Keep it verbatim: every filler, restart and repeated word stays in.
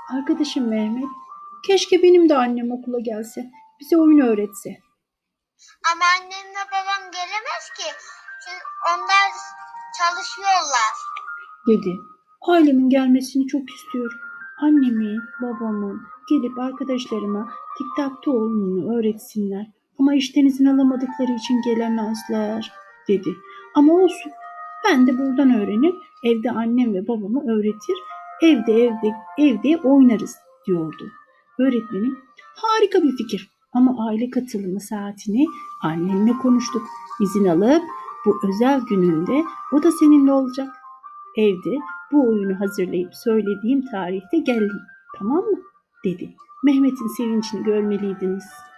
Arkadaşım Mehmet, keşke benim de annem okula gelse, bize oyun öğretse, Ama annemle babam gelemez ki. Çünkü onlar çalışıyorlar. dedi. Ailemin gelmesini çok istiyorum. Annemin, babamın gelip arkadaşlarıma tic-tac-toe oyununu öğretsinler. Ama işten izin alamadıkları için gelemezler, dedi. Ama olsun, ben de buradan öğrenip evde annem ve babama öğretir, evde evde evde oynarız, diyordu. Öğretmenim, harika bir fikir. Ama aile katılımı saatini annemle konuştuk. İzin alıp bu özel gününde o da seninle olacak. Evde bu oyunu hazırlayıp söylediğim tarihte gelin, tamam mı? Dedi. Mehmet'in sevincini görmeliydiniz.